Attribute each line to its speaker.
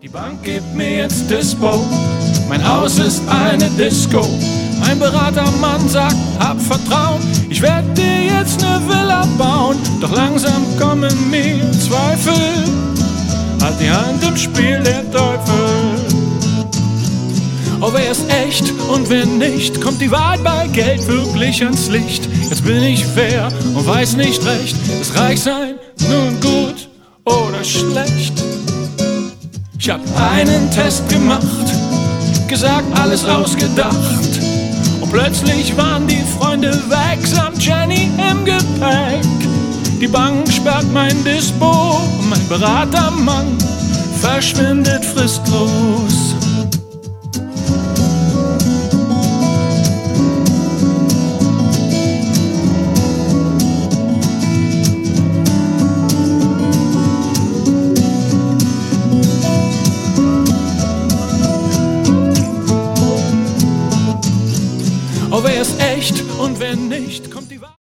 Speaker 1: Die Bank gibt mir jetzt Dispo, mein Haus ist eine Disco. Mein Beratermann sagt, hab Vertrauen, ich werd dir jetzt ne Villa bauen. Doch langsam kommen mir Zweifel, hat die Hand im Spiel der Teufel. Oh, wer ist echt und wer nicht, kommt die Wahrheit bei Geld wirklich ans Licht. Jetzt bin ich fair und weiß nicht recht, ist Reichsein nun gut oder schlecht? Ich hab einen Test gemacht, gesagt, alles ausgedacht. Und plötzlich waren die Freunde weg, samt Jenny im Gepäck. Die Bank sperrt mein Dispo und mein Beratermann verschwindet fristlos. Oh, wer ist echt und wer nicht, kommt die Wahrheit.